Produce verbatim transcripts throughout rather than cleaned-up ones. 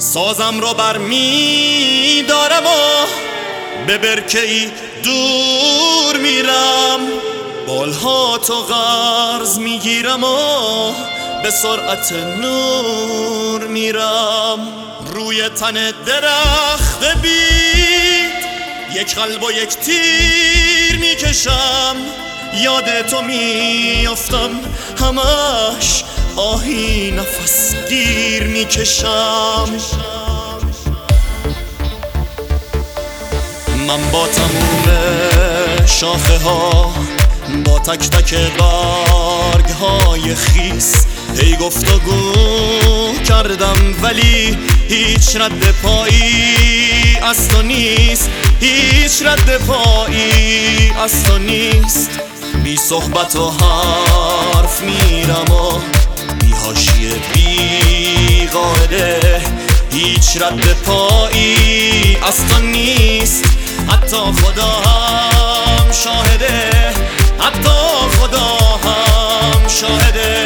سازم رو بر می دارم و به برکه‌ای دور میرم، بالها تو غرض میگیرم و به سرعت نور میرم. روی تن درخت بید یک قلب و یک تیر میکشم، یاد تو میافتم همش آهی نفس گیر میکشم. من با تموم شاخه ها، با تک تک برگ های خیس هی گفتگو کردم، ولی هیچ رد پایی از تو نیست، هیچ رد پایی از تو نیست. بی صحبت و حرف میرم و بی حاشیه بی قاعده، هیچ رد پایی از تو نیست. حتی خدا هم شاهده، حتی خدا هم شاهده.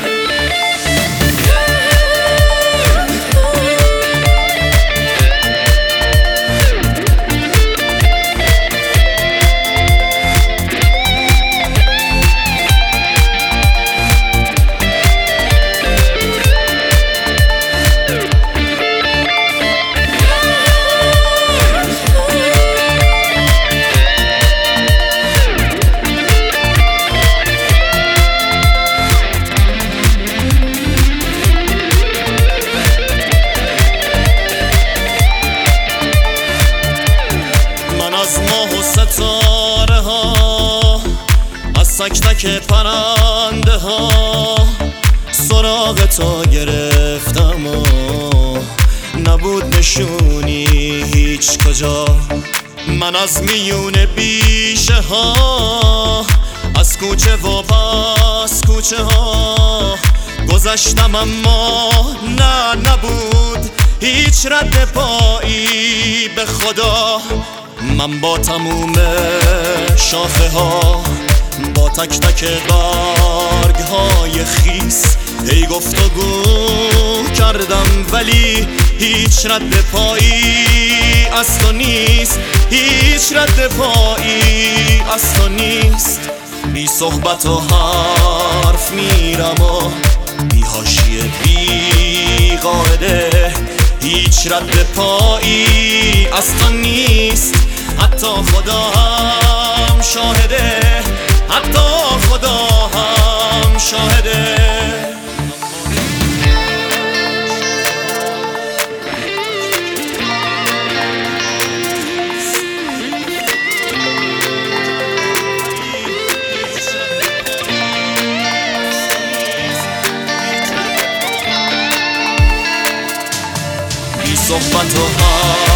از ماه و ستاره ها، از تک تک پرنده ها سراغ تو گرفتم و نبود نشونی هیچ کجا. من از میون بیشه ها، از کوچه و پس کوچه ها گذشتم، اما نه نبود هیچ رد پایی به خدا. من با تموم شاخه ها، با تک تک برگ های خیس هی گفتگو کردم، ولی هیچ رد پایی از تو نیست، هیچ رد پایی از تو نیست. بی صحبت و حرف میرم و بی حاشیه بی قاعده، هیچ رد پایی از تو نیست. حتی خدا هم شاهده، حتی خدا هم شاهده. بی صحبت و حرف